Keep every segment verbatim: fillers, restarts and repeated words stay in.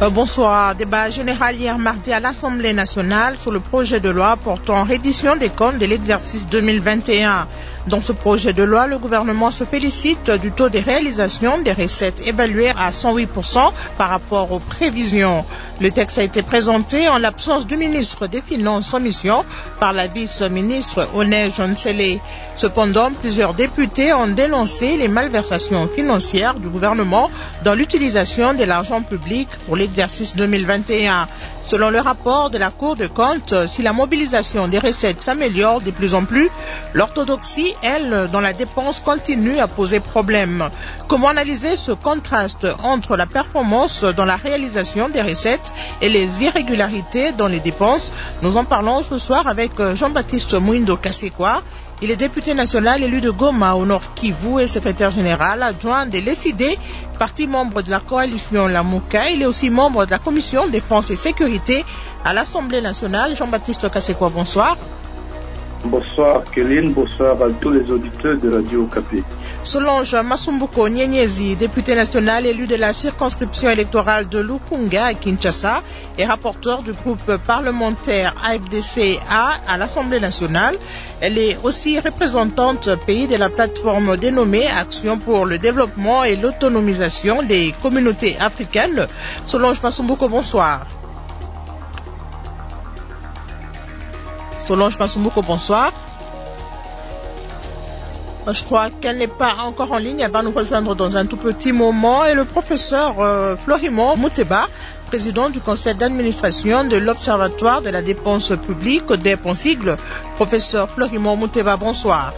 Euh, bonsoir. Débat général hier mardi à l'Assemblée nationale sur le projet de loi portant reddition des comptes de l'exercice deux mille vingt et un. Dans ce projet de loi, le gouvernement se félicite du taux de réalisation des recettes évalué à cent huit pour cent par rapport aux prévisions. Le texte a été présenté en l'absence du ministre des Finances en mission par la vice-ministre Oné Jonsele. Cependant, plusieurs députés ont dénoncé les malversations financières du gouvernement dans l'utilisation de l'argent public pour l'exercice deux mille vingt et un. Selon le rapport de la Cour des comptes, si la mobilisation des recettes s'améliore de plus en plus, l'orthodoxie, elle, dans la dépense continue à poser problème. Comment analyser ce contraste entre la performance dans la réalisation des recettes et les irrégularités dans les dépenses? Nous en parlons ce soir avec Jean-Baptiste Mouindo Kassekwa. Il est député national élu de Goma au Nord Kivu et secrétaire général adjoint de l'E S I D, parti membre de la coalition Lamuka. Il est aussi membre de la commission défense et sécurité à l'Assemblée nationale. Jean-Baptiste Kassekwa, bonsoir. Bonsoir Kéline, bonsoir à tous les auditeurs de Radio Okapi. Solange Masumbuko Nyenyezi, député national élu de la circonscription électorale de Lukunga à Kinshasa et rapporteur du groupe parlementaire A F D C A à l'Assemblée nationale. Elle est aussi représentante pays de la plateforme dénommée Action pour le développement et l'autonomisation des communautés africaines. Solange Masumbuko, bonsoir. Solange Masumbuko, bonsoir. Je crois qu'elle n'est pas encore en ligne. Elle va nous rejoindre dans un tout petit moment. Et le professeur euh, Florimond Mouteba, président du conseil d'administration de l'Observatoire de la dépense publique, D E P en sigle. Professeur Florimond Mouteba, bonsoir.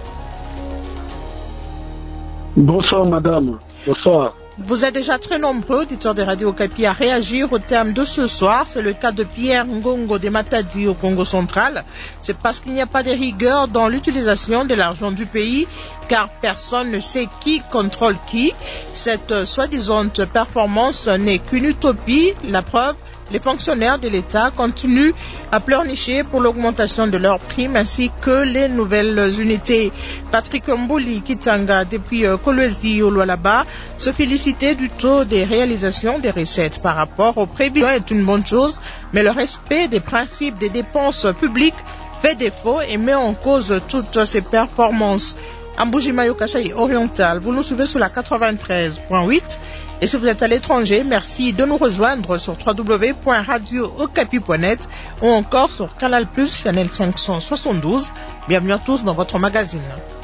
Bonsoir madame. Bonsoir. Vous êtes déjà très nombreux, auditeurs de Radio Okapi, à réagir au thème de ce soir. C'est le cas de Pierre Ngongo de Matadi au Congo central. C'est parce qu'il n'y a pas de rigueur dans l'utilisation de l'argent du pays, car personne ne sait qui contrôle qui. Cette soi-disant performance n'est qu'une utopie. La preuve, les fonctionnaires de l'État continuent à pleurnicher pour l'augmentation de leurs primes ainsi que les nouvelles unités. Patrick Mbouli Kitanga, depuis Kolwezi au Lualaba, se féliciter du taux des réalisations des recettes par rapport aux prévisions est une bonne chose, mais le respect des principes des dépenses publiques fait défaut et met en cause toutes ces performances. Ambujimayo Kasai Oriental, vous nous suivez sur la quatre-vingt-treize point huit. Et si vous êtes à l'étranger, merci de nous rejoindre sur w w w point radio okapi point net ou encore sur Canal Plus, Channel cinq cent soixante-douze. Bienvenue à tous dans votre magazine.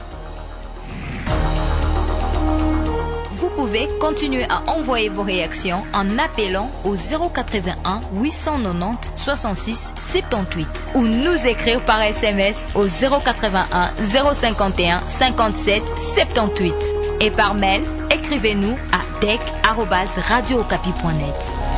Vous pouvez continuer à envoyer vos réactions en appelant au zéro quatre-vingt-un huit cent quatre-vingt-dix soixante-six soixante-dix-huit ou nous écrire par S M S au zéro quatre-vingt-un zéro cinquante et un cinquante-sept soixante-dix-huit. Et par mail, écrivez-nous à d e c arobase radio okapi point net.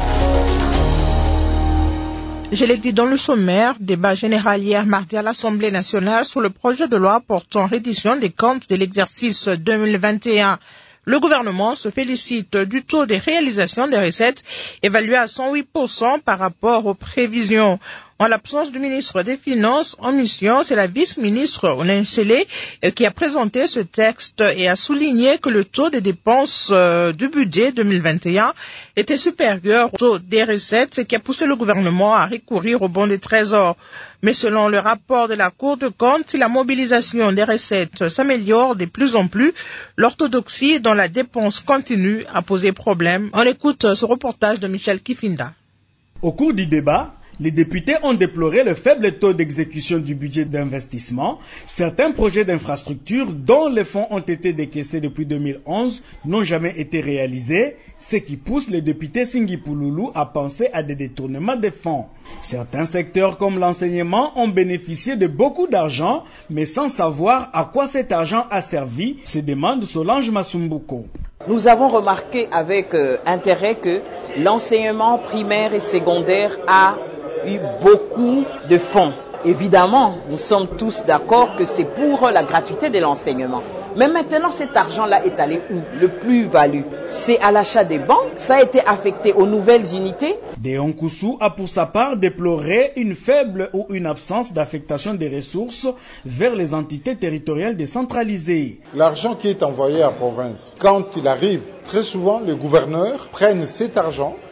Je l'ai dit dans le sommaire, débat général hier mardi à l'Assemblée nationale sur le projet de loi portant reddition des comptes de l'exercice deux mille vingt et un. Le gouvernement se félicite du taux de réalisation des recettes évalué à cent huit pour cent par rapport aux prévisions. En l'absence du ministre des Finances en mission, c'est la vice-ministre Oné Jonsele qui a présenté ce texte et a souligné que le taux des dépenses du budget deux mille vingt et un était supérieur au taux des recettes, ce qui a poussé le gouvernement à recourir au bon des trésors. Mais selon le rapport de la Cour des comptes, si la mobilisation des recettes s'améliore de plus en plus, l'orthodoxie dans la dépense continue à poser problème. On écoute ce reportage de Michel Kifinda. Au cours du débat, les députés ont déploré le faible taux d'exécution du budget d'investissement. Certains projets d'infrastructure dont les fonds ont été décaissés depuis deux mille onze n'ont jamais été réalisés, ce qui pousse les députés Singi Pouloulou à penser à des détournements des fonds. Certains secteurs comme l'enseignement ont bénéficié de beaucoup d'argent, mais sans savoir à quoi cet argent a servi, se demande Solange Masumbuko. Nous avons remarqué avec euh, intérêt que l'enseignement primaire et secondaire a eu beaucoup de fonds. Évidemment, nous sommes tous d'accord que c'est pour la gratuité de l'enseignement. Mais maintenant, cet argent-là est allé où? Le plus-value, c'est à l'achat des banques. Ça a été affecté aux nouvelles unités. Déon Koussou a pour sa part déploré une faible ou une absence d'affectation des ressources vers les entités territoriales décentralisées. L'argent qui est envoyé à province, quand il arrive, très souvent, les gouverneurs prennent cet argent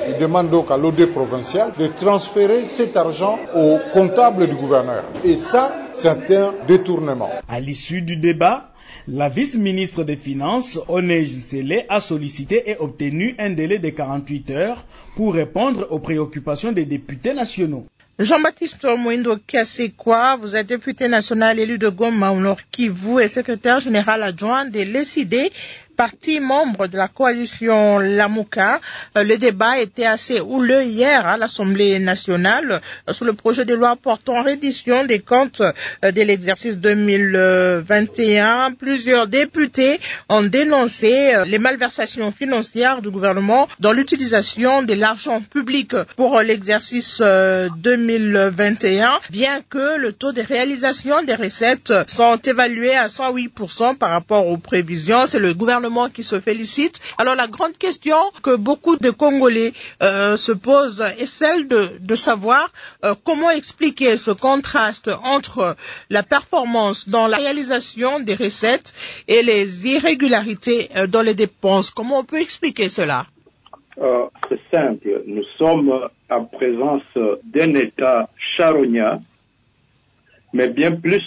Il demande donc à l'O D provincial de transférer cet argent au comptable du gouverneur. Et ça, c'est un détournement. À l'issue du débat, la vice-ministre des Finances, Onej Sele, a sollicité et obtenu un délai de quarante-huit heures pour répondre aux préoccupations des députés nationaux. Jean-Baptiste Mouindo Kassekwa, vous êtes député national élu de Goma au Nord Kivu et secrétaire général adjoint de l'E C I D, parti membre de la coalition Lamuka. Le débat était assez houleux hier à l'Assemblée nationale sur le projet de loi portant reddition des comptes de l'exercice deux mille vingt et un. Plusieurs députés ont dénoncé les malversations financières du gouvernement dans l'utilisation de l'argent public pour l'exercice deux mille vingt et un, bien que le taux de réalisation des recettes sont évalués à cent huit pour cent par rapport aux prévisions. C'est le gouvernement qui se félicite. Alors la grande question que beaucoup de Congolais euh, se posent est celle de, de savoir euh, comment expliquer ce contraste entre la performance dans la réalisation des recettes et les irrégularités euh, dans les dépenses. Comment on peut expliquer cela? euh, C'est simple. Nous sommes en présence d'un État charognard, mais bien plus,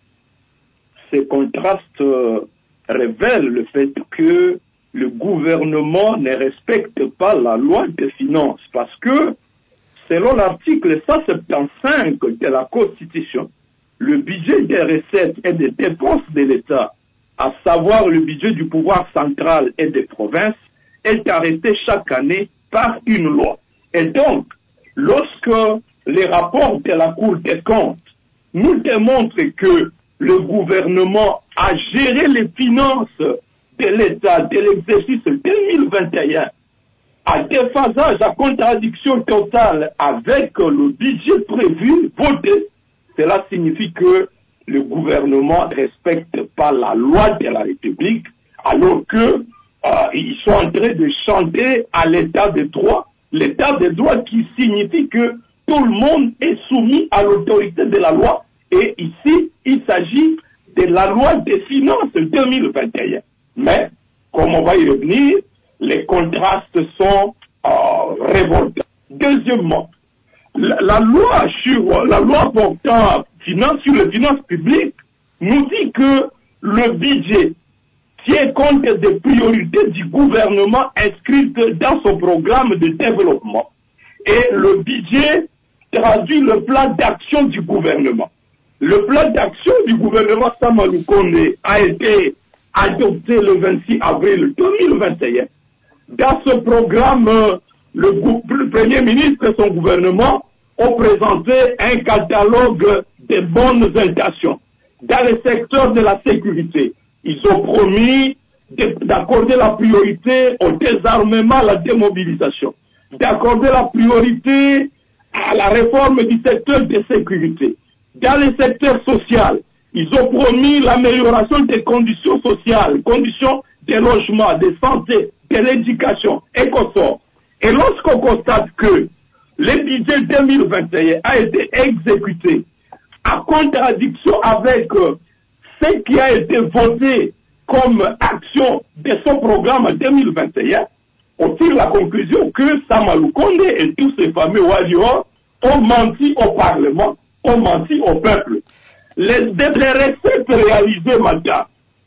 ces contrastes euh, révèle le fait que le gouvernement ne respecte pas la loi des finances parce que, selon l'article cent soixante-quinze de la Constitution, le budget des recettes et des dépenses de l'État, à savoir le budget du pouvoir central et des provinces, est arrêté chaque année par une loi. Et donc, lorsque les rapports de la Cour des comptes nous démontrent que le gouvernement a géré les finances de l'État de l'exercice deux mille vingt et un à déphasage, à contradiction totale avec le budget prévu, voté. Cela signifie que le gouvernement ne respecte pas la loi de la République, alors que euh, ils sont en train de chanter à l'état de droit, l'état de droit qui signifie que tout le monde est soumis à l'autorité de la loi. Et ici, il s'agit de la loi des finances deux mille vingt et un. Mais, comme on va y revenir, les contrastes sont euh, révoltants. Deuxièmement, la, la loi sur la loi portant finance, sur les finances publiques nous dit que le budget tient compte des priorités du gouvernement inscrites dans son programme de développement. Et le budget traduit le plan d'action du gouvernement. Le plan d'action du gouvernement Sama Lukonde a été adopté le vingt-six avril deux mille vingt et un. Dans ce programme, le, le Premier ministre et son gouvernement ont présenté un catalogue de bonnes intentions. Dans le secteur de la sécurité, ils ont promis d'accorder la priorité au désarmement, à la démobilisation, d'accorder la priorité à la réforme du secteur de sécurité. Dans le secteur social, ils ont promis l'amélioration des conditions sociales, conditions de logement, de santé, de l'éducation et consorts. Et lorsqu'on constate que le budget deux mille vingt et un a été exécuté en contradiction avec euh, ce qui a été voté comme action de son programme deux mille vingt et un, on tire la conclusion que Sama Lukonde et tous ces fameux warriors ont menti au Parlement, ont menti au peuple. Les, les recettes réalisées, madame,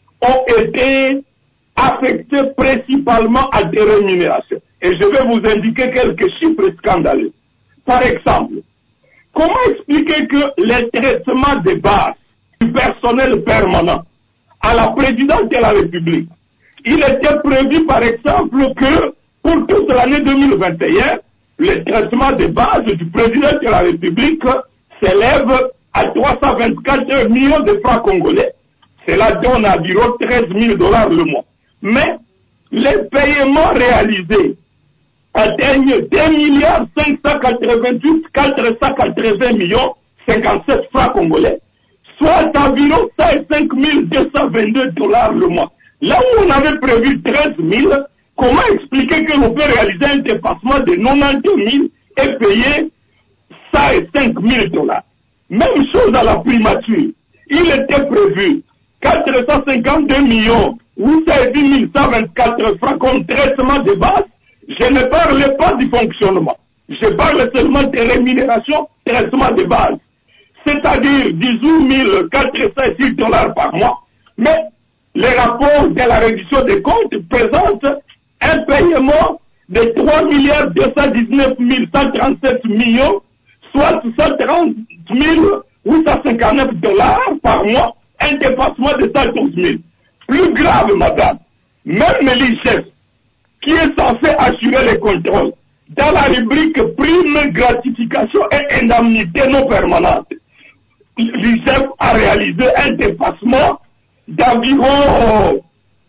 ont été affectées principalement à des rémunérations. Et je vais vous indiquer quelques chiffres scandaleux. Par exemple, comment expliquer que les traitements de base du personnel permanent à la présidence de la République, il était prévu par exemple que pour toute l'année deux mille vingt et un, le traitement de base du président de la République s'élève à trois cent vingt-quatre millions de francs congolais. Cela donne environ treize mille dollars le mois. Mais les paiements réalisés atteignent deux milliards cinq cent quatre-vingt-huit mille quatre cent quatre-vingts millions cinquante-sept francs congolais, soit environ cent cinq mille deux cent vingt-deux dollars le mois. Là où on avait prévu treize mille, comment expliquer que l'on peut réaliser un dépassement de quatre-vingt-douze mille et payer cent cinq mille dollars? Même chose à la primature. Il était prévu quatre cent cinquante-deux millions huit cent dix mille cent vingt-quatre francs comme traitement de base. Je ne parle pas du fonctionnement. Je parle seulement des rémunérations, traitement de base. C'est-à-dire dix-huit mille quatre cent six dollars par mois. Mais les rapports de la réduction des comptes présentent un paiement de trois milliards deux cent dix-neuf mille cent trente-sept millions, soit cent trente mille huit cent cinquante-neuf dollars par mois, un dépassement de cent douze mille. Plus grave, madame, même l'I G F, qui est censé assurer les contrôles, dans la rubrique prime, gratification et indemnité non permanente, l'I G F a réalisé un dépassement d'environ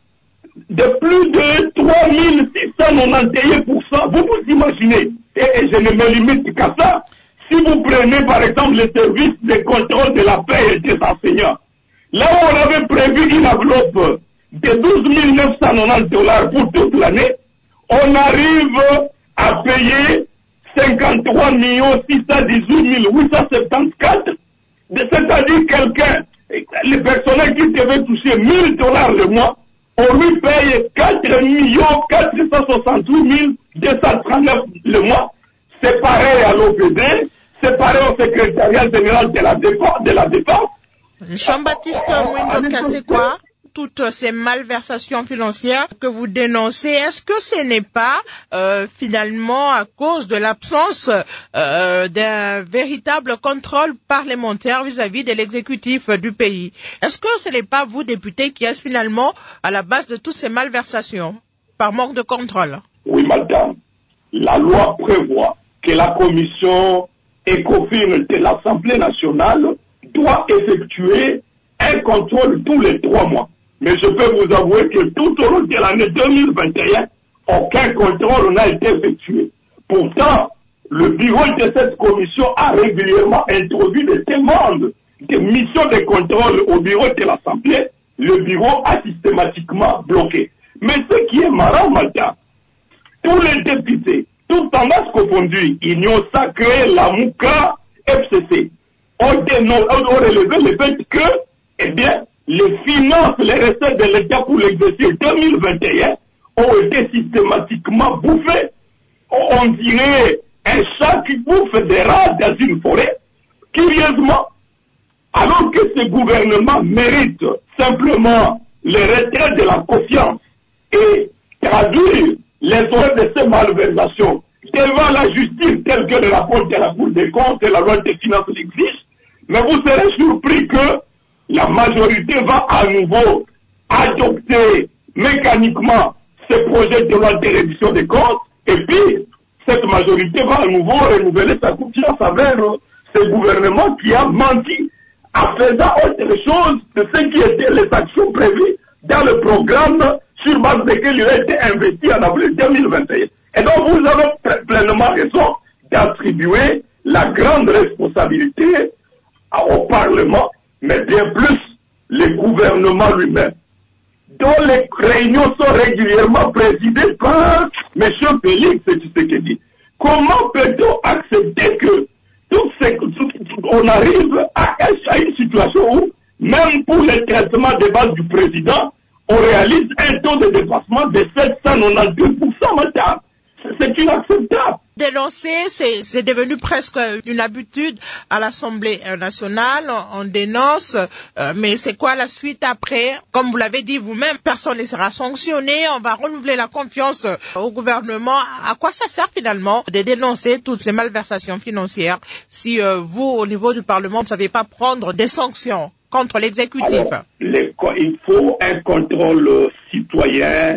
de plus de trois mille six cent quatre-vingt-onze pour cent. Vous vous imaginez, et, et je ne me limite qu'à ça, si vous prenez par exemple le service de contrôle de la paie des enseignants, là où on avait prévu une enveloppe de douze mille neuf cent quatre-vingt-dix dollars pour toute l'année, on arrive à payer cinquante-trois millions six cent dix-huit mille huit cent soixante-quatorze, c'est-à-dire quelqu'un, le personnel qui devait toucher mille dollars le mois, on lui paye quatre millions quatre cent soixante-huit mille deux cent trente-neuf le mois. C'est pareil à l'O P D, c'est pareil au secrétariat général de la défense. De la défense. Jean-Baptiste Mouindoka, c'est quoi toutes ces malversations financières que vous dénoncez? Est-ce que ce n'est pas euh, finalement à cause de l'absence euh, d'un véritable contrôle parlementaire vis-à-vis de l'exécutif du pays? Est-ce que ce n'est pas vous, députés, qui êtes finalement à la base de toutes ces malversations par manque de contrôle? Oui, madame. La loi prévoit que la commission ECOFIN de l'Assemblée nationale doit effectuer un contrôle tous les trois mois. Mais je peux vous avouer que tout au long de l'année deux mille vingt et un, aucun contrôle n'a été effectué. Pourtant, le bureau de cette commission a régulièrement introduit des demandes de missions de contrôle au bureau de l'Assemblée. Le bureau a systématiquement bloqué. Mais ce qui est marrant, madame, tous les députés, toutes tendances confondues, Union Sacrée, la Mouka, F C C, ont, ont relevé le fait que, eh bien, les finances, les recettes de l'État pour l'exercice deux mille vingt et un ont été systématiquement bouffées. On dirait un chat qui bouffe des rats dans une forêt. Curieusement, alors que ce gouvernement mérite simplement le retrait de la confiance et traduire les erreurs de ces malversations devant la justice telle que le rapport de la Cour des comptes et la loi des finances l'exige, mais vous serez surpris que la majorité va à nouveau adopter mécaniquement ce projet de loi de réduction des comptes, et puis cette majorité va à nouveau renouveler sa confiance envers ce gouvernement qui a menti en faisant autre chose de ce qui étaient les actions prévues dans le programme sur base desquelles il a été investi en avril deux mille vingt et un. Et donc vous avez pleinement raison d'attribuer la grande responsabilité au Parlement, mais bien plus le gouvernement lui-même, dont les réunions sont régulièrement présidées par M. Félix Tshisekedi. Comment peut-on accepter que tout ces, tout, on arrive à, à une situation où, même pour les traitements de base du président, on réalise un taux de dépassement de sept cent quatre-vingt-douze pour cent maintenant. C'est inacceptable. Dénoncer, c'est devenu presque une habitude à l'Assemblée nationale. On dénonce, euh, mais c'est quoi la suite après? Comme vous l'avez dit vous-même, personne ne sera sanctionné. On va renouveler la confiance au gouvernement. À quoi ça sert finalement de dénoncer toutes ces malversations financières si euh, vous, au niveau du Parlement, vous ne savez pas prendre des sanctions contre l'exécutif? Les, il faut un contrôle citoyen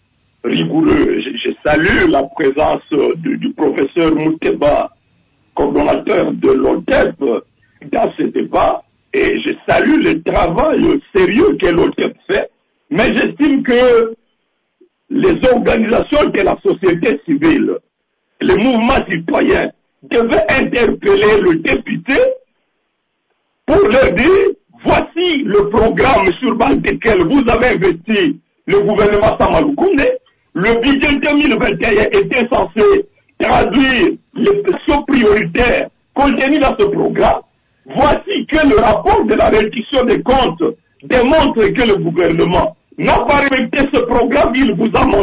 rigoureux. Je, je salue la présence du, du professeur Mouteba, coordonnateur de l'O T E P, dans ce débat, et je salue le travail sérieux que l'O T E P fait, mais j'estime que les organisations de la société civile, les mouvements citoyens, devaient interpeller le député pour leur dire, voici le programme sur base duquel vous avez investi le gouvernement Sama Lukonde. Le budget deux mille vingt et un était censé traduire les questions prioritaires contenues dans ce programme. Voici que le rapport de la réduction des comptes démontre que le gouvernement n'a pas respecté ce programme, il vous a menti.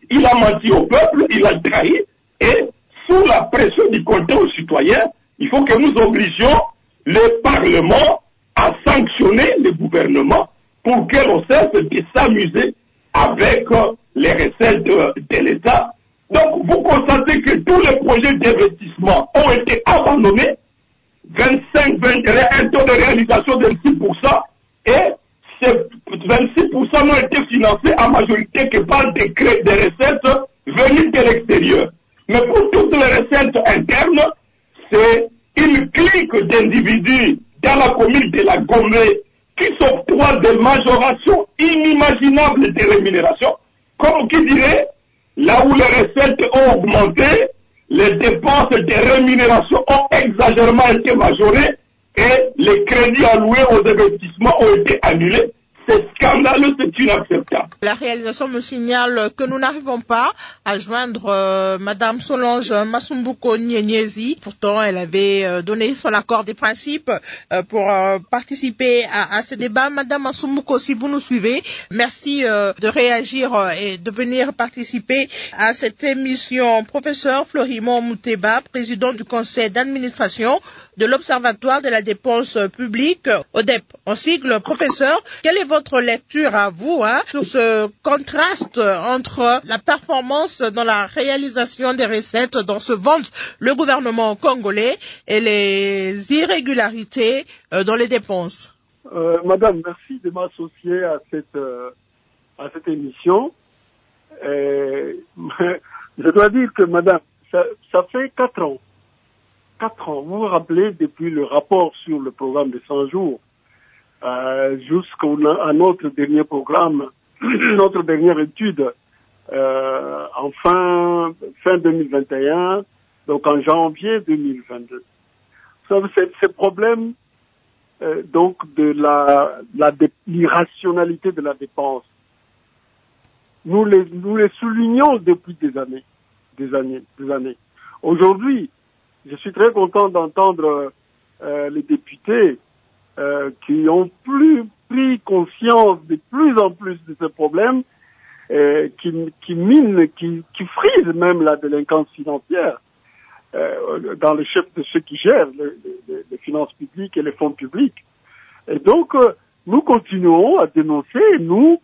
il a menti au peuple, il a trahi, et sous la pression du côté aux citoyens, il faut que nous obligions le Parlement à sanctionner le gouvernement pour que l'on cesse de s'amuser avec les recettes de, de l'État. Donc vous constatez que tous les projets d'investissement ont été abandonnés, vingt-cinq, vingt, un taux de réalisation de six pour cent, et ces vingt-six pour cent n'ont été financés à majorité que par des, des recettes venues de l'extérieur. Mais pour toutes les recettes internes, c'est une clique d'individus dans la commune de la Gombe qui s'octroient des majorations inimaginables de rémunération, comme qui dirait, là où les recettes ont augmenté, les dépenses de rémunération ont exagérément été majorées et les crédits alloués aux investissements ont été annulés. C'est scandaleux, c'est inacceptable. La réalisation me signale que nous n'arrivons pas à joindre euh, Madame Solange Masumbuko Nyenyezi. Pourtant, elle avait euh, donné son accord des principes euh, pour euh, participer à, à ce débat. Madame Masumbuko, si vous nous suivez, merci euh, de réagir euh, et de venir participer à cette émission. Professeur Florimond Mouteba, président du conseil d'administration de l'Observatoire de la dépense publique, O D E P. En sigle, professeur, quelle est votre votre lecture à vous hein, sur ce contraste entre la performance dans la réalisation des recettes dont se vante le gouvernement congolais et les irrégularités euh, dans les dépenses? euh, Madame, merci de m'associer à cette, euh, à cette émission. Et, je dois dire que, Madame, ça, ça fait quatre ans. Quatre ans. Vous vous rappelez, depuis le rapport sur le programme de cent jours, Euh, jusqu'à notre dernier programme, notre dernière étude, euh, en fin, fin deux mille vingt et un, donc en janvier deux mille vingt-deux. Ça, c'est ce problème euh, donc de la, la l'irrationalité de la dépense. Nous les, nous les soulignons depuis des années, des années, des années. Aujourd'hui, je suis très content d'entendre euh, les députés Euh, qui ont plus pris conscience de plus en plus de ce problème, euh, qui, qui mine, qui, qui frise même la délinquance financière euh, dans les chefs de ceux qui gèrent les, les, les finances publiques et les fonds publics. Et donc, euh, nous continuons à dénoncer, nous,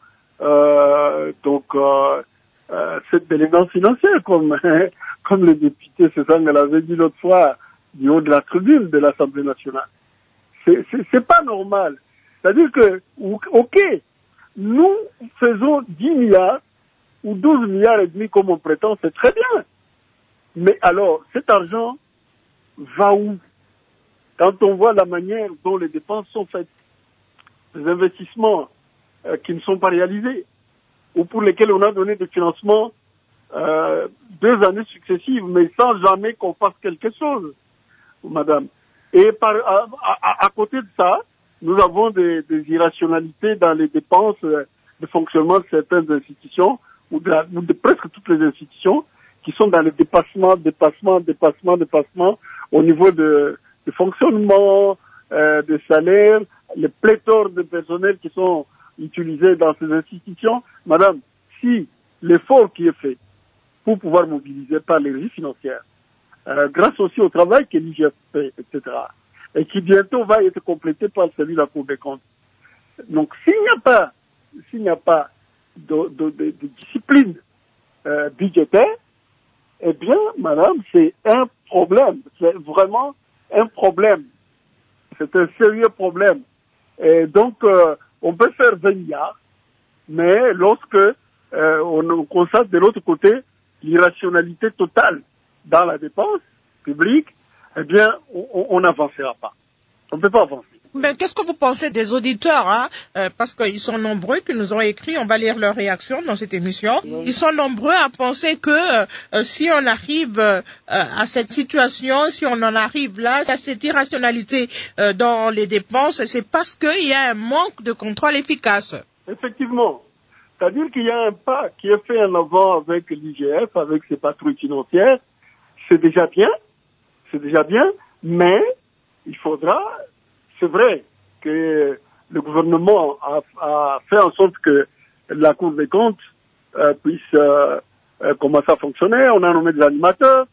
euh, donc, euh, euh, cette délinquance financière, comme, comme le député Cézanne l'avait dit l'autre fois, du haut de la tribune de l'Assemblée nationale. C'est, c'est, c'est pas normal. C'est-à-dire que, ok, nous faisons dix milliards ou douze milliards et demi comme on prétend, c'est très bien. Mais alors, cet argent va où? Quand on voit la manière dont les dépenses sont faites, les investissements euh, qui ne sont pas réalisés, ou pour lesquels on a donné des financements euh, deux années successives, mais sans jamais qu'on fasse quelque chose, madame. Et par, à, à, à côté de ça, nous avons des, des irrationalités dans les dépenses euh, de fonctionnement de certaines institutions, ou de, la, ou de presque toutes les institutions, qui sont dans les dépassements, dépassements, dépassements, dépassements, au niveau de, de fonctionnement, euh, de salaires, les pléthores de personnel qui sont utilisés dans ces institutions. Madame, si l'effort qui est fait pour pouvoir mobiliser par les régies financières, Euh, grâce aussi au travail que l'I G F fait, et cetera, et qui bientôt va être complété par celui de la Cour des comptes. Donc, s'il n'y a pas, s'il n'y a pas de, de, de, de discipline euh, budgétaire, eh bien, madame, c'est un problème. C'est vraiment un problème. C'est un sérieux problème. Et donc, euh, on peut faire vingt milliards, mais lorsque euh, on, on constate de l'autre côté l'irrationalité totale dans la dépense publique, eh bien, on n'avancera pas. On ne peut pas avancer. Mais qu'est-ce que vous pensez des auditeurs, hein, euh, parce qu'ils sont nombreux qui nous ont écrit, on va lire leurs réactions dans cette émission. Oui. Ils sont nombreux à penser que euh, si on arrive euh, à cette situation, si on en arrive là, à cette irrationalité euh, dans les dépenses, c'est parce qu'il y a un manque de contrôle efficace. Effectivement. C'est-à-dire qu'il y a un pas qui est fait en avant avec l'I G F, avec ses patrouilles financières. C'est déjà bien, c'est déjà bien, mais il faudra, c'est vrai que le gouvernement a, a fait en sorte que la Cour des comptes euh, puisse euh, euh, comment ça fonctionnait, on a nommé des animateurs,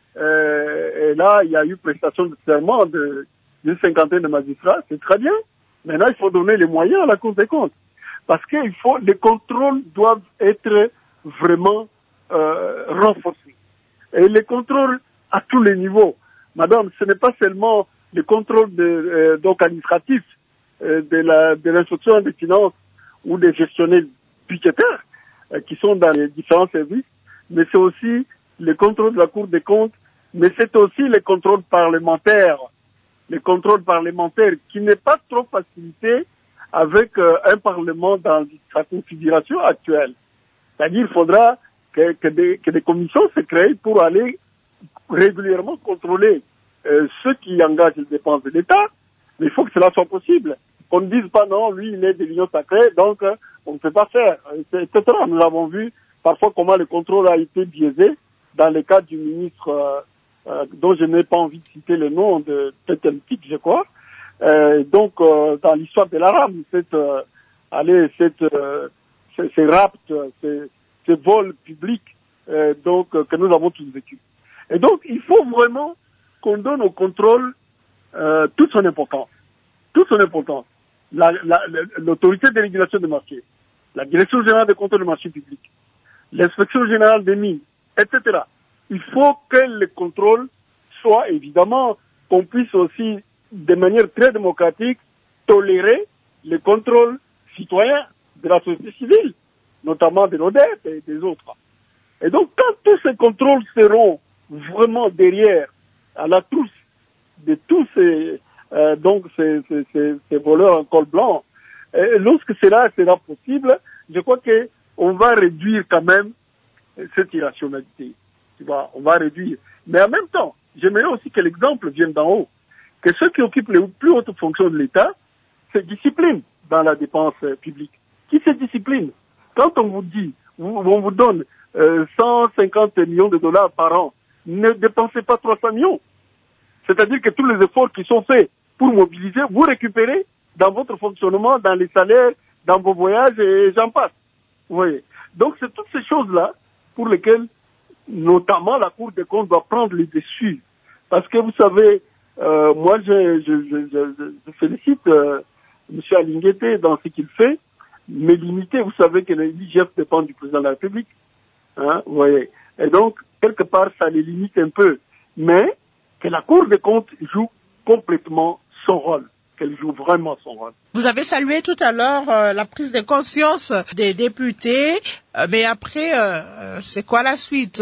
euh, et là, il y a eu prestation de serment de, d'une cinquantaine de magistrats, c'est très bien. Maintenant, il faut donner les moyens à la Cour des comptes. Parce que il faut, les contrôles doivent être vraiment euh, renforcés. Et les contrôles à tous les niveaux. Madame, ce n'est pas seulement les contrôles de, euh, donc administratifs euh, de la de l'instruction des finances ou des gestionnaires budgétaires euh, qui sont dans les différents services, mais c'est aussi les contrôles de la Cour des comptes, mais c'est aussi les contrôles parlementaires. Les contrôles parlementaires qui n'est pas trop facilité avec euh, un Parlement dans sa configuration actuelle. C'est-à-dire qu'il faudra que, que, des, que des commissions se créent pour aller régulièrement contrôler euh, ceux qui engagent les dépenses de l'État, mais il faut que cela soit possible. Qu'on ne dise pas non, lui il est de l'Union sacrée, donc euh, on ne peut pas faire, et cetera. Nous avons vu parfois comment le contrôle a été biaisé dans le cas du ministre euh, euh, dont je n'ai pas envie de citer le nom, de Teteltik, je crois. Euh, donc euh, dans l'histoire de l'Arabe, cette, euh, allez, cette, euh, ces, ces rapts, ces, ces vols publics euh, donc euh, que nous avons tous vécu. Et donc il faut vraiment qu'on donne au contrôle euh, toute son importance, toute son importance. La, la, l'autorité de régulation des marchés, la direction générale des contrôles des marchés publics, l'inspection générale des mines, et cetera. Il faut que le contrôle soit évidemment qu'on puisse aussi de manière très démocratique tolérer le contrôle citoyen de la société civile, notamment de l'O D E P et des autres. Et donc quand tous ces contrôles seront vraiment derrière à la trousse de tous ces euh, donc ces, ces, ces, ces voleurs en col blanc, et lorsque cela sera possible, je crois que on va réduire quand même cette irrationalité. Tu vois, on va réduire. Mais en même temps, j'aimerais aussi que l'exemple vienne d'en haut, que ceux qui occupent les plus hautes fonctions de l'État se disciplinent dans la dépense euh, publique. Qui se discipline? Quand on vous dit, on vous donne euh, cent cinquante millions de dollars par an, ne dépensez pas trois cents millions. C'est-à-dire que tous les efforts qui sont faits pour mobiliser, vous récupérez dans votre fonctionnement, dans les salaires, dans vos voyages et j'en passe. Vous voyez. Donc c'est toutes ces choses-là pour lesquelles notamment la Cour des comptes doit prendre les dessus. Parce que vous savez, euh, moi je, je, je, je, je félicite euh, M. Alinguete dans ce qu'il fait, mais limité, vous savez que l'I G F dépend du président de la République. Hein, vous voyez. Et donc, quelque part, ça les limite un peu. Mais que la Cour des comptes joue complètement son rôle, qu'elle joue vraiment son rôle. Vous avez salué tout à l'heure euh, la prise de conscience des députés, euh, mais après, euh, c'est quoi la suite?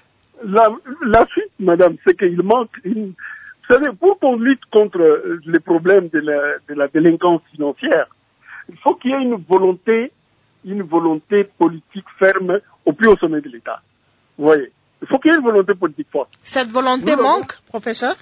la, la suite, madame, c'est qu'il manque une... Vous savez, pour qu'on lutte contre les problèmes de la, de la délinquance financière, il faut qu'il y ait une volonté, une volonté politique ferme au plus haut sommet de l'État. Vous voyez, il faut qu'il y ait une volonté politique forte. Cette volonté Nous, manque, professeur?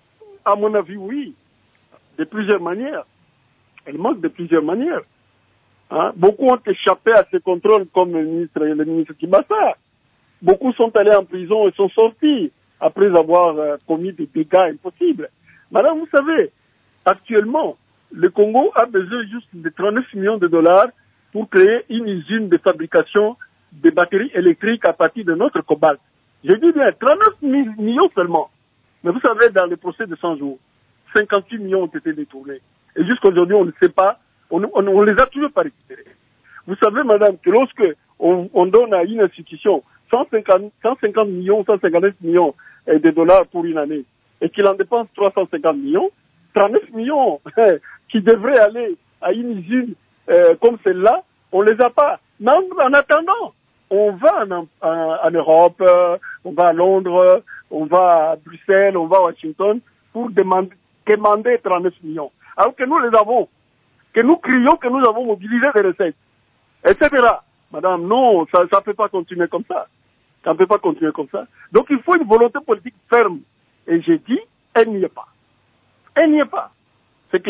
À mon avis, oui. De plusieurs manières. Elle manque de plusieurs manières. Hein? Beaucoup ont échappé à ces contrôles comme le ministre, le ministre Kibasa. Beaucoup sont allés en prison et sont sortis après avoir euh, commis des dégâts impossibles. Madame, vous savez, actuellement, le Congo a besoin juste de trente-neuf millions de dollars pour créer une usine de fabrication de batteries électriques à partir de notre cobalt. Je dis bien trente-neuf millions seulement. Mais vous savez, dans le procès de cent jours, cinquante-huit millions ont été détournés. Et jusqu'à aujourd'hui, on ne sait pas, on, on, on les a toujours pas récupérés. Vous savez, madame, que lorsque on, on donne à une institution cent cinquante, cent cinquante millions, cent cinquante-neuf millions de dollars pour une année, et qu'il en dépense trois cent cinquante millions, trente-neuf millions qui devraient aller à une usine euh, comme celle-là, on les a pas. Mais en, en attendant, on va en, en, en Europe, euh, on va à Londres, on va à Bruxelles, on va à Washington pour demander, demander trente-neuf millions. Alors que nous les avons, que nous crions que nous avons mobilisé des recettes, et cetera. Madame, non, ça ne peut pas continuer comme ça. Ça ne peut pas continuer comme ça. Donc il faut une volonté politique ferme. Et j'ai dit, elle n'y est pas. Elle n'y est pas. C'est clair.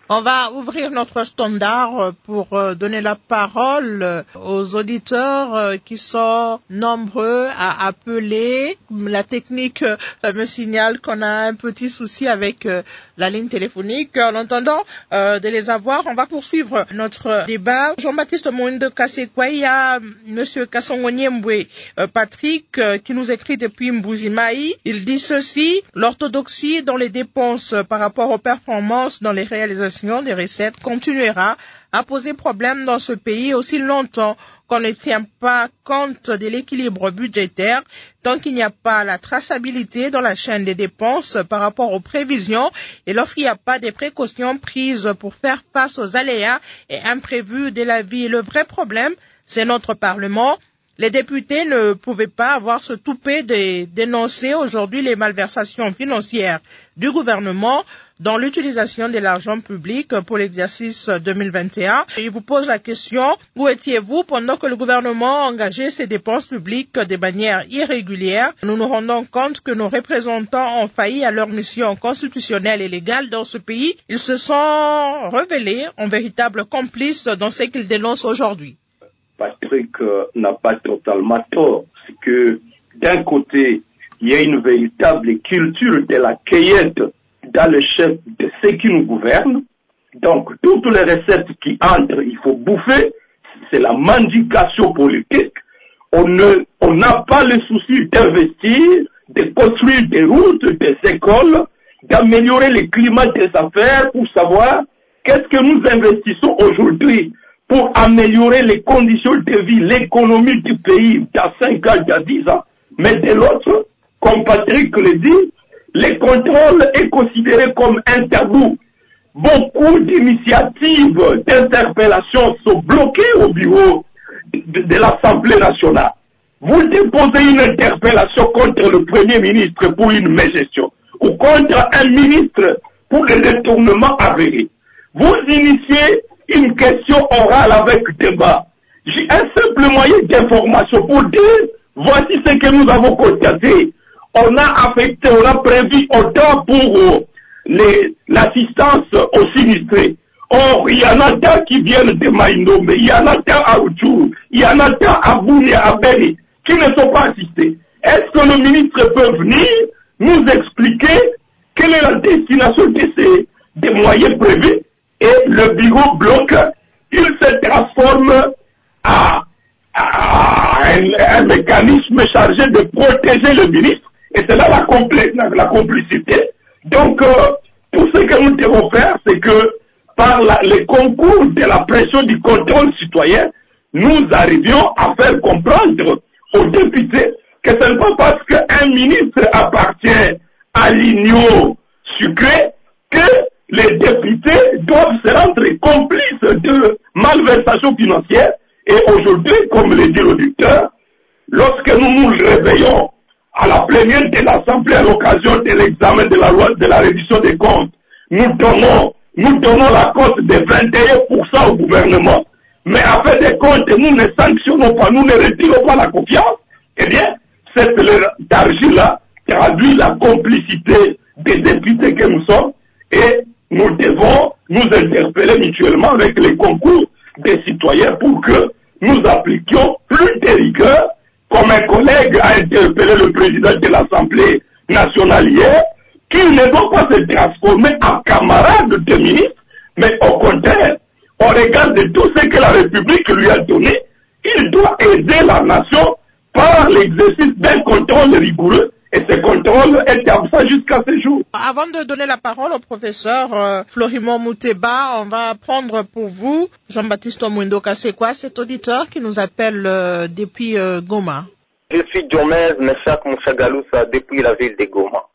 On va ouvrir notre standard pour donner la parole aux auditeurs qui sont nombreux à appeler. La technique me signale qu'on a un petit souci avec la ligne téléphonique. En attendant de les avoir, on va poursuivre notre débat. Jean-Baptiste Mouindo Kasekwa, il y a M. Kassongonyembwe Patrick qui nous écrit depuis Mbujimaï. Il dit ceci: l'orthodoxie dans les dépenses par rapport aux performances dans les réalisations des recettes continuera à poser problème dans ce pays aussi longtemps qu'on ne tient pas compte de l'équilibre budgétaire, tant qu'il n'y a pas la traçabilité dans la chaîne des dépenses par rapport aux prévisions et lorsqu'il n'y a pas des précautions prises pour faire face aux aléas et imprévus de la vie. Le vrai problème, c'est notre Parlement. Les députés ne pouvaient pas avoir ce toupet de dénoncer aujourd'hui les malversations financières du gouvernement dans l'utilisation de l'argent public pour l'exercice deux mille vingt et un. Il vous pose la question: où étiez-vous pendant que le gouvernement engageait ses dépenses publiques de manière irrégulière? Nous nous rendons compte que nos représentants ont failli à leur mission constitutionnelle et légale dans ce pays. Ils se sont révélés en véritables complices dans ce qu'ils dénoncent aujourd'hui. Patrick euh, n'a pas totalement tort. C'est que d'un côté, il y a une véritable culture de la cueillette dans le chef de ceux qui nous gouvernent. Donc, toutes les recettes qui entrent, il faut bouffer. C'est la mendication politique. On ne, on n'a pas le souci d'investir, de construire des routes, des écoles, d'améliorer le climat des affaires pour savoir qu'est-ce que nous investissons aujourd'hui pour améliorer les conditions de vie, l'économie du pays, il y a cinq ans, il y a dix ans. Mais de l'autre, comme Patrick le dit, le contrôle est considéré comme un tabou. Beaucoup d'initiatives d'interpellation sont bloquées au bureau de, de l'Assemblée nationale. Vous déposez une interpellation contre le Premier ministre pour une mégestion ou contre un ministre pour des détournements avérés. Vous initiez une question orale avec débat. J'ai un simple moyen d'information pour dire voici ce que nous avons constaté. On a affecté, on a prévu autant pour euh, les, l'assistance aux sinistrés. Or, il y en a tant qui viennent de Maïnombe, il y en a tant à Outourou, il y en a tant à Bouni, à Beni, qui ne sont pas assistés. Est-ce que le ministre peut venir nous expliquer quelle est la destination de ces des moyens prévus? Et le bureau bloque, il se transforme à, à un, un mécanisme chargé de protéger le ministre. Et c'est là la, compl- la complicité. Donc, euh, tout ce que nous devons faire, c'est que par la, les concours de la pression du contrôle citoyen, nous arrivions à faire comprendre aux députés que ce n'est pas parce qu'un ministre appartient à l'igno sucré que les députés doivent se rendre complices de malversations financières. Et aujourd'hui, comme le dit l'auditeur, lorsque nous nous réveillons à la plénière de l'Assemblée à l'occasion de l'examen de la loi de la révision des comptes, nous donnons, nous donnons la cote de vingt et un pour cent au gouvernement. Mais à faire des comptes, nous ne sanctionnons pas, nous ne retirons pas la confiance. Eh bien, cette argile-là traduit la complicité des députés que nous sommes et nous devons nous interpeller mutuellement avec les concours des citoyens pour que nous appliquions plus de rigueur, comme un collègue a interpellé le président de l'Assemblée nationale hier, qu'il ne doit pas se transformer en camarade de ministre, mais au contraire, au regard de tout ce que la République lui a donné, il doit aider la nation par l'exercice d'un contrôle rigoureux. Et ce contrôle est absent jusqu'à ce jour. Avant de donner la parole au professeur euh, Florimond Mouteba, on va prendre pour vous Jean-Baptiste Mouindo Kasekwa, cet auditeur qui nous appelle euh, depuis euh, Goma. Je suis Djomez Meshak Mouchagalousa depuis la ville de Goma.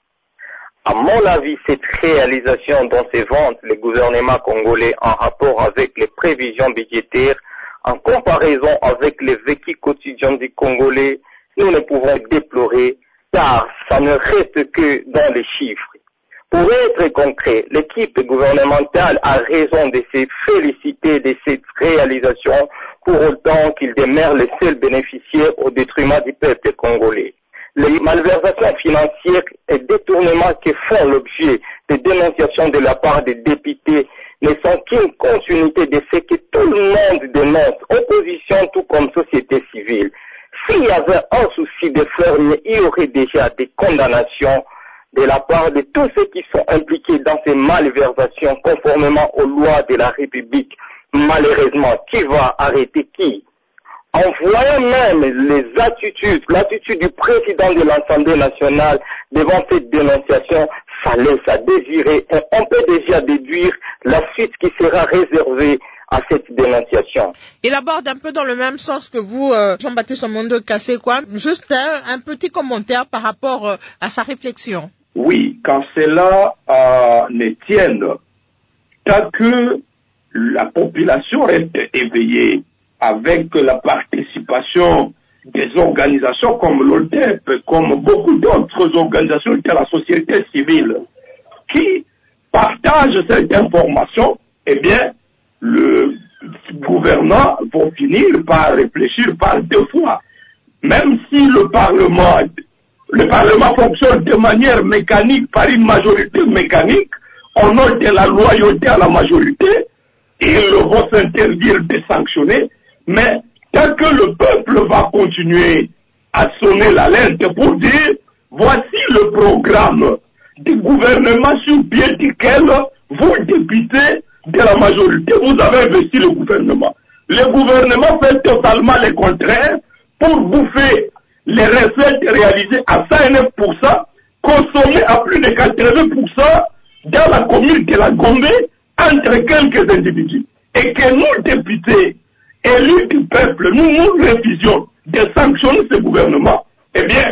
À mon avis, cette réalisation dont se vante le gouvernement congolais en rapport avec les prévisions budgétaires, en comparaison avec les vécus quotidiens du Congolais, nous ne pouvons déplorer car ça ne reste que dans les chiffres. Pour être concret, l'équipe gouvernementale a raison de se féliciter de cette réalisation pour autant qu'il demeure le seul bénéficiaire au détriment du peuple congolais. Les malversations financières et détournements qui font l'objet de dénonciations de la part des députés ne sont qu'une continuité de ce que tout le monde dénonce, opposition tout comme société civile. S'il y avait un souci de fermier, il y aurait déjà des condamnations de la part de tous ceux qui sont impliqués dans ces malversations conformément aux lois de la République. Malheureusement, qui va arrêter qui? En voyant même les attitudes, l'attitude du président de l'Assemblée nationale devant cette dénonciation, ça laisse à désirer. Et on peut déjà déduire la suite qui sera réservée à cette dénonciation. Il aborde un peu dans le même sens que vous, euh, Jean-Baptiste Omondo Kassé, quoi. Juste un, un petit commentaire par rapport euh, à sa réflexion. Oui, quand cela euh, ne tienne, tant que la population reste éveillée avec la participation des organisations comme l'O L T E P, comme beaucoup d'autres organisations de la société civile qui partagent cette information, eh bien, le gouvernement va finir par réfléchir par deux fois. Même si le Parlement, le Parlement fonctionne de manière mécanique, par une majorité mécanique, au nom de la loyauté à la majorité, ils vont s'interdire de sanctionner, mais tant que le peuple va continuer à sonner l'alerte pour dire, voici le programme du gouvernement sur pied duquel vous, députés de la majorité, vous avez investi le gouvernement. Le gouvernement fait totalement le contraire pour bouffer les recettes réalisées à cent et neuf pour cent, consommées à plus de quatre-vingts pour cent dans la commune de la Gombe entre quelques individus. Et que nous, députés, élus du peuple, nous nous refusions de sanctionner ce gouvernement, eh bien,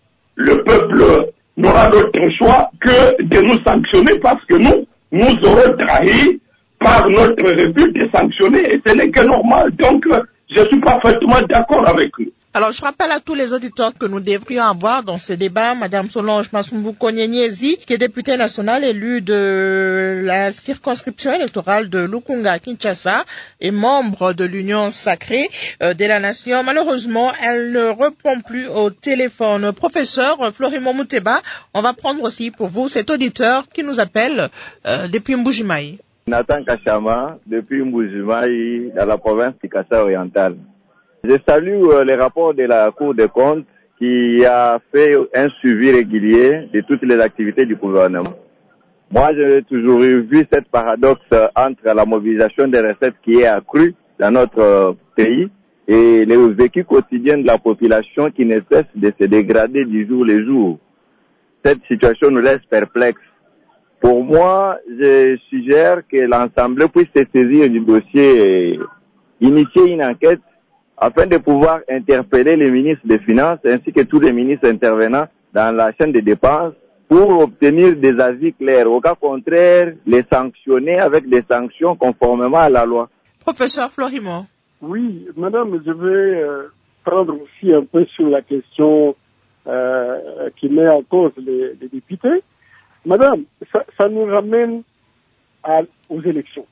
le peuple n'aura d'autre choix que de nous sanctionner parce que nous, nous aurons trahi par notre refus de sanctionner et ce n'est que normal. Donc, je suis parfaitement d'accord avec eux. Alors, je rappelle à tous les auditeurs que nous devrions avoir dans ce débat Madame Solange Masumbuko-Nyenyezi, qui est députée nationale élue de la circonscription électorale de Lukunga-Kinshasa et membre de l'Union sacrée de la nation. Malheureusement, elle ne répond plus au téléphone. Professeur Florimo Muteba, on va prendre aussi pour vous cet auditeur qui nous appelle euh, depuis Mbujimaï. Nathan Kachama, depuis Mbujimaï, dans la province du Kassa oriental. Je salue euh, les rapports de la Cour des comptes qui a fait un suivi régulier de toutes les activités du gouvernement. Moi, j'ai toujours vu cette paradoxe entre la mobilisation des recettes qui est accrue dans notre euh, pays et les vécus quotidiens de la population qui ne cessent de se dégrader du jour le jour. Cette situation nous laisse perplexes. Pour moi, je suggère que l'Assemblée puisse se saisir du dossier et initier une enquête afin de pouvoir interpeller les ministres des Finances ainsi que tous les ministres intervenants dans la chaîne des dépenses pour obtenir des avis clairs. Au cas contraire, les sanctionner avec des sanctions conformément à la loi. Professeur Florimo. Oui, madame, je vais euh, prendre aussi un peu sur la question euh, qui met en cause les, les députés. Madame, ça, ça nous ramène à, aux élections.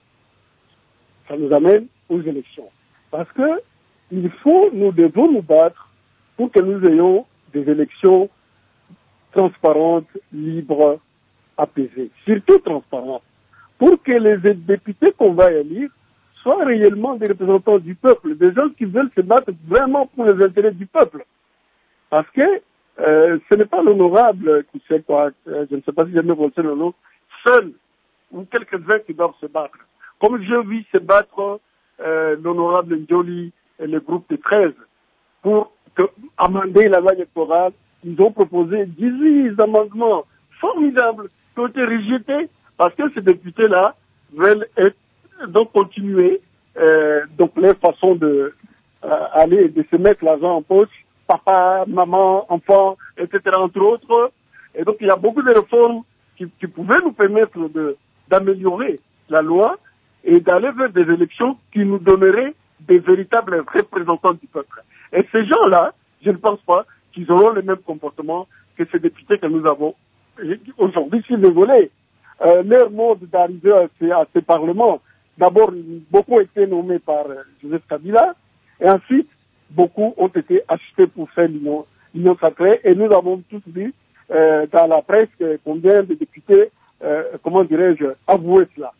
Ça nous amène aux élections. Parce que il faut, nous devons nous battre pour que nous ayons des élections transparentes, libres, apaisées. Surtout transparentes. Pour que les députés qu'on va élire soient réellement des représentants du peuple, des gens qui veulent se battre vraiment pour les intérêts du peuple. Parce que euh, ce n'est pas l'honorable qui sait quoi, euh, je ne sais pas si jamais prononcé le nom, seul ou quelques-uns qui doivent se battre. Comme je vis se battre euh, l'honorable Ndjoli et le groupe de treize pour que, amender la loi électorale, ils ont proposé dix-huit amendements formidables qui ont été rejetés parce que ces députés-là veulent être, donc continuer euh, donc leur façon de euh, aller, de se mettre l'argent en poche, papa, maman, enfant, et cetera entre autres. Et donc il y a beaucoup de réformes qui, qui pouvaient nous permettre de, d'améliorer la loi et d'aller vers des élections qui nous donneraient des véritables représentants du peuple. Et ces gens-là, je ne pense pas qu'ils auront le même comportement que ces députés que nous avons aujourd'hui. Si vous voulez, euh, leur mode d'arriver à ces, à ces parlements, d'abord, beaucoup ont été nommés par euh, Joseph Kabila, et ensuite, beaucoup ont été achetés pour faire l'union, l'union sacrée, et nous avons tous vu euh, dans la presse combien de députés, euh, comment dirais-je, avouaient cela.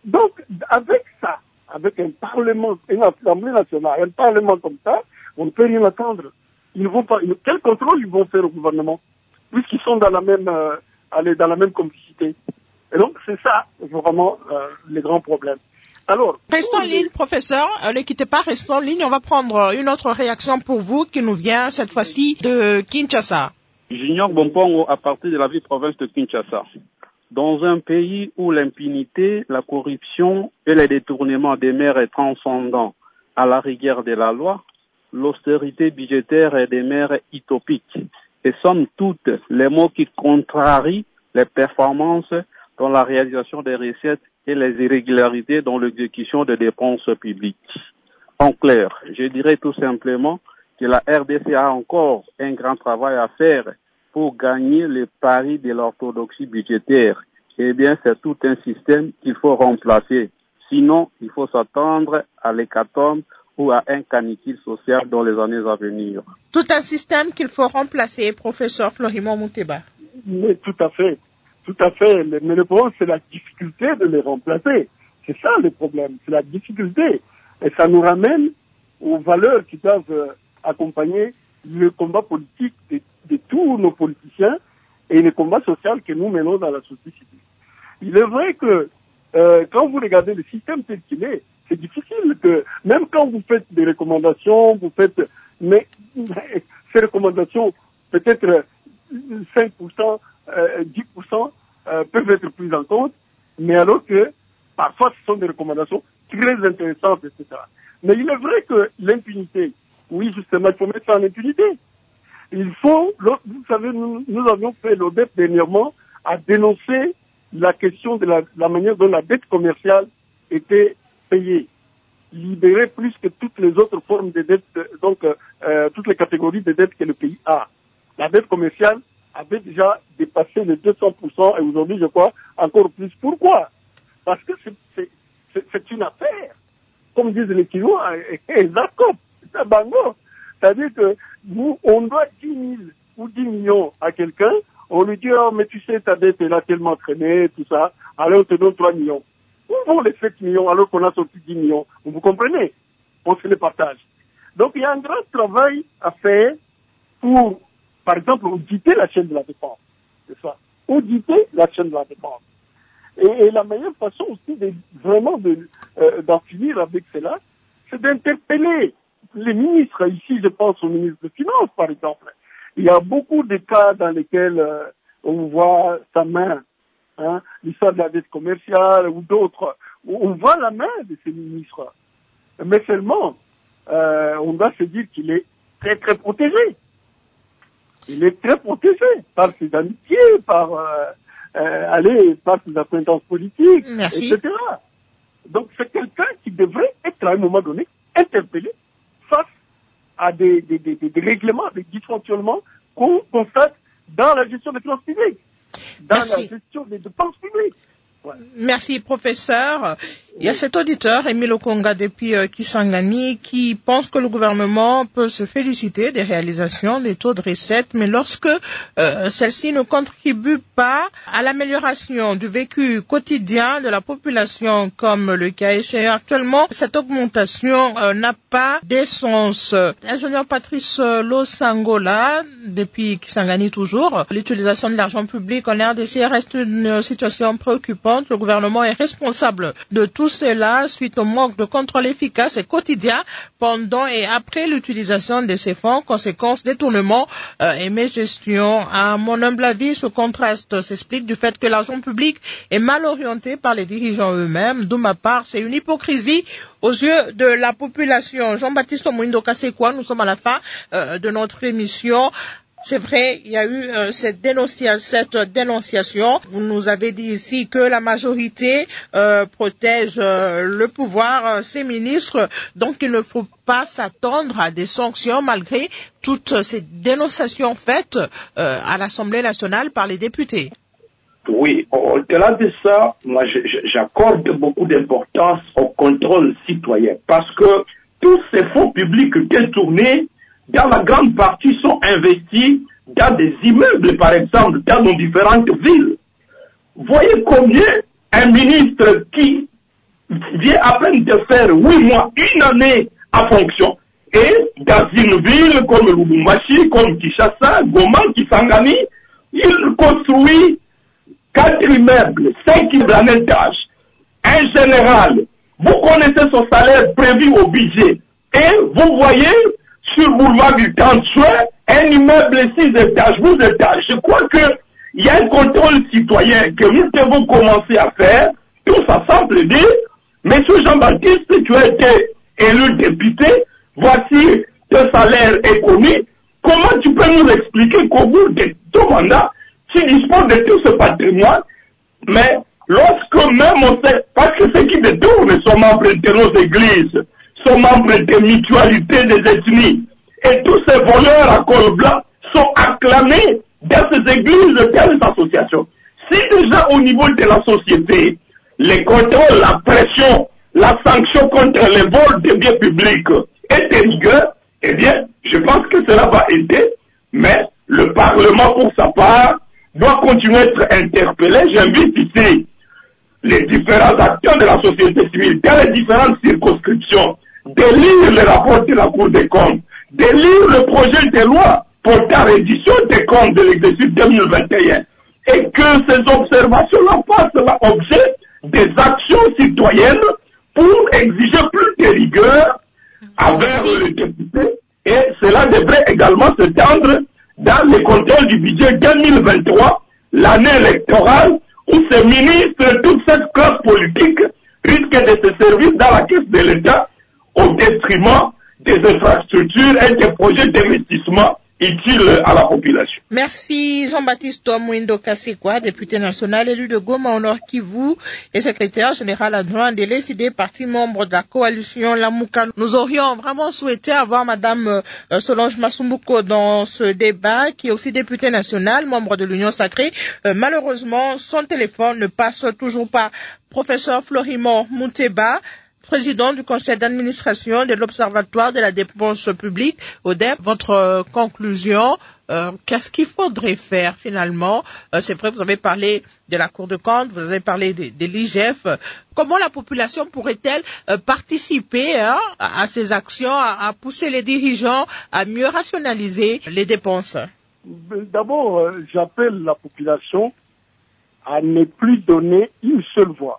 Donc, avec ça, avec un parlement, une assemblée nationale, un parlement comme ça, on ne peut rien attendre. Ils ne vont pas, quel contrôle ils vont faire au gouvernement, puisqu'ils sont dans la même, euh, allez, dans la même complicité. Et donc, c'est ça, vraiment, euh, les grands problèmes. Alors. Restons en ligne, professeur. Euh, ne quittez pas, restons en ligne. On va prendre une autre réaction pour vous qui nous vient, cette fois-ci, de Kinshasa. Junior Bompongo, à partir de la ville province de Kinshasa. Dans un pays où l'impunité, la corruption et les détournements des maires est transcendant à la rigueur de la loi, l'austérité budgétaire est des maires utopiques et somme toute les mots qui contrarient les performances dans la réalisation des recettes et les irrégularités dans l'exécution des dépenses publiques. En clair, je dirais tout simplement que la R D C a encore un grand travail à faire pour gagner le pari de l'orthodoxie budgétaire. Eh bien, c'est tout un système qu'il faut remplacer. Sinon, il faut s'attendre à l'hécatombe ou à un canicule social dans les années à venir. Tout un système qu'il faut remplacer, professeur Florimond Mouteba. Oui, tout à fait. Tout à fait. Mais le problème, c'est la difficulté de les remplacer. C'est ça le problème. C'est la difficulté. Et ça nous ramène aux valeurs qui doivent accompagner le combat politique de, de tous nos politiciens et le combat social que nous menons dans la société civile. Il est vrai que euh, quand vous regardez le système tel qu'il est, c'est difficile que, même quand vous faites des recommandations, vous faites, mais, mais ces recommandations, peut-être cinq pour cent, euh, dix pour cent euh, peuvent être prises en compte, mais alors que parfois ce sont des recommandations très intéressantes, et cetera. Mais il est vrai que l'impunité, oui, justement, il faut mettre ça en impunité. Il faut, vous savez, nous, nous avions fait l'O D E P dernièrement à dénoncer la question de la, la manière dont la dette commerciale était payée, libérée plus que toutes les autres formes de dette, donc euh, toutes les catégories de dettes que le pays a. La dette commerciale avait déjà dépassé les deux cents pour cent et aujourd'hui, je crois, encore plus. Pourquoi? Parce que c'est, c'est, c'est une affaire. Comme disent les Chinois, exactement, c'est un bango. C'est-à-dire que nous, on doit dix mille ou dix millions à quelqu'un, on lui dit, oh, mais tu sais, ta dette est là tellement traînée, tout ça, allez, on te donne trois millions. Où vont les sept millions alors qu'on a sorti dix millions? Vous comprenez? On se les partage. Donc, il y a un grand travail à faire pour, par exemple, auditer la chaîne de la dépense. C'est ça. Auditer la chaîne de la dépense. Et, et la meilleure façon aussi de, vraiment de, euh, d'en finir avec cela, c'est d'interpeller les ministres. Ici, je pense au ministre des Finances, par exemple. Il y a beaucoup de cas dans lesquels euh, on voit sa main, hein, l'histoire de la dette commerciale ou d'autres, où on voit la main de ces ministres. Mais seulement, euh, on doit se dire qu'il est très très protégé. Il est très protégé par ses amitiés, par euh, euh, allez, par ses acquaintances politiques, Merci. et cetera. Donc c'est quelqu'un qui devrait être à un moment donné interpellé face à des, des, des, des règlements, des dysfonctionnements qu'on constate dans la gestion des finances publiques, dans Merci. la gestion des dépenses publiques. Ouais. Merci, professeur. Il y a cet auditeur, Émile Okonga, depuis euh, Kisangani, qui pense que le gouvernement peut se féliciter des réalisations des taux de recettes, mais lorsque euh, celles-ci ne contribuent pas à l'amélioration du vécu quotidien de la population, comme le cas échéant actuellement, cette augmentation euh, n'a pas d'essence. Ingénieur Patrice Losangola, depuis Kisangani toujours, l'utilisation de l'argent public en R D C reste une situation préoccupante. Le gouvernement est responsable de tout cela suite au manque de contrôle efficace et quotidien pendant et après l'utilisation de ces fonds, conséquence détournement euh, et mégestion. À mon humble avis, ce contraste s'explique du fait que l'argent public est mal orienté par les dirigeants eux-mêmes. De ma part, c'est une hypocrisie aux yeux de la population. Jean-Baptiste Mouindo Kassekwa, nous sommes à la fin euh, de notre émission. C'est vrai, il y a eu euh, cette, dénoncia- cette dénonciation. Vous nous avez dit ici que la majorité euh, protège euh, le pouvoir, euh, ses ministres, donc il ne faut pas s'attendre à des sanctions malgré toutes ces dénonciations faites euh, à l'Assemblée nationale par les députés. Oui, au-delà de ça, moi je, je, j'accorde beaucoup d'importance au contrôle citoyen parce que tous ces fonds publics détournés, dans la grande partie, sont investis dans des immeubles, par exemple, dans nos différentes villes. Voyez combien un ministre qui vient à peine de faire huit mois, une année en fonction. Et dans une ville comme Lubumbashi, comme Kinshasa, Goma, Kisangani, il construit quatre immeubles, cinq immeubles en étage. Un général, vous connaissez son salaire prévu au budget. Et vous voyez sur boulevard du trente juin, un immeuble six étages, douze étages. Je crois qu'il y a un contrôle citoyen que nous devons commencer à faire, tous ensemble dire, Monsieur Jean-Baptiste, tu as été élu député, voici ton salaire est connu. Comment tu peux nous expliquer qu'au bout de ton mandat, tu disposes de tout ce patrimoine, mais lorsque même on sait, parce que ceux qui détournent sont membres de nos églises, sont membres des mutualités des ethnies, et tous ces voleurs à col blanc sont acclamés dans ces églises, dans les associations. Si déjà au niveau de la société, les contrôles, la pression, la sanction contre les vols des biens publics est de rigueur, eh bien, je pense que cela va aider, mais le Parlement, pour sa part, doit continuer à être interpellé. J'invite ici les différents acteurs de la société civile dans les différentes circonscriptions de lire le rapport de la Cour des comptes, de lire le projet de loi portant reddition des comptes de l'exercice deux mille vingt et un, et que ces observations-là fassent l'objet des actions citoyennes pour exiger plus de rigueur envers le député, et cela devrait également se tendre dans le contrôle du budget deux mille vingt-trois, l'année électorale, où ces ministres, toute cette classe politique risque de se servir dans la caisse de l'État au détriment des infrastructures et des projets d'investissement utiles à la population. Merci Jean-Baptiste Mwindo Kassekwa, député national élu de Goma au Nord Kivu et secrétaire général adjoint de l'E C D, parti membre de la coalition Lamuka. Nous aurions vraiment souhaité avoir Madame Solange Masumbuko dans ce débat, qui est aussi députée nationale, membre de l'Union Sacrée. Euh, malheureusement, son téléphone ne passe toujours pas. Professeur Florimond Munteba, président du conseil d'administration de l'Observatoire de la dépense publique, O D E P, votre euh, conclusion, euh, qu'est-ce qu'il faudrait faire finalement? euh, C'est vrai, vous avez parlé de la Cour de compte, vous avez parlé de, de l'I G F. Comment la population pourrait-elle euh, participer hein, à, à ces actions, à, à pousser les dirigeants à mieux rationaliser les dépenses? D'abord, euh, j'appelle la population à ne plus donner une seule voix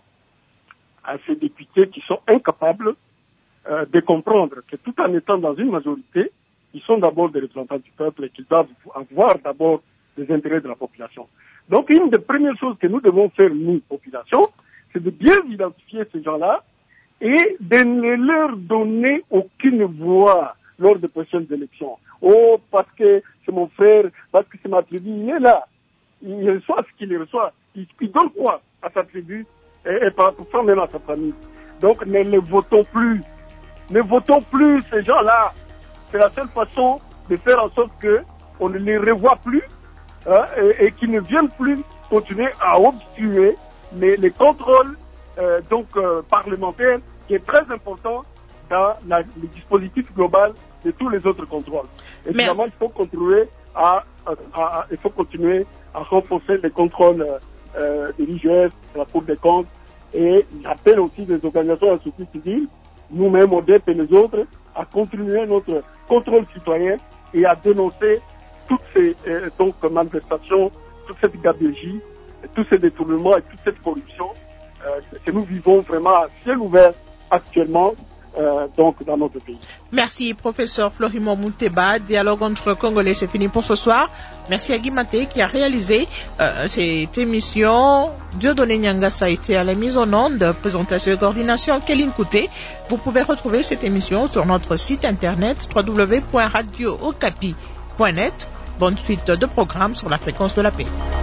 à ces députés qui sont incapables euh, de comprendre que tout en étant dans une majorité, ils sont d'abord des représentants du peuple et qu'ils doivent avoir d'abord les intérêts de la population. Donc une des premières choses que nous devons faire, nous, population, c'est de bien identifier ces gens-là et de ne leur donner aucune voix lors des prochaines élections. Oh, parce que c'est mon frère, parce que c'est ma tribu, il est là. Il reçoit ce qu'il reçoit. Il, il donne quoi à sa tribu et, et par rapport même à sa famille. Donc ne les votons plus. Ne votons plus ces gens-là. C'est la seule façon de faire en sorte que on ne les revoit plus hein, et, et qu'ils ne viennent plus continuer à obstruer les, les contrôles euh, donc euh, parlementaires, qui est très important dans la, le dispositif global de tous les autres contrôles. Évidemment, il faut continuer à, à, à, il faut continuer à renforcer les contrôles euh, de l'I G F, de la Cour des comptes, et j'appelle aussi les organisations de la société civile, nous-mêmes, O D E P et les autres, à continuer notre contrôle citoyen et à dénoncer toutes ces euh, donc manifestations, toute cette gabegie, tous ces détournements et toute cette corruption euh, que nous vivons vraiment à ciel ouvert actuellement. Euh, donc dans notre pays. Merci professeur Florimond Munteba. Dialogue entre Congolais, c'est fini pour ce soir. Merci à Guy Maté qui a réalisé euh, cette émission. Dieudonné Nyangasa a été à la mise en onde, présentation et coordination Kéline Kouté. Vous pouvez retrouver cette émission sur notre site internet w w w point radio okapi point net. Bonne suite de programmes sur la fréquence de la paix.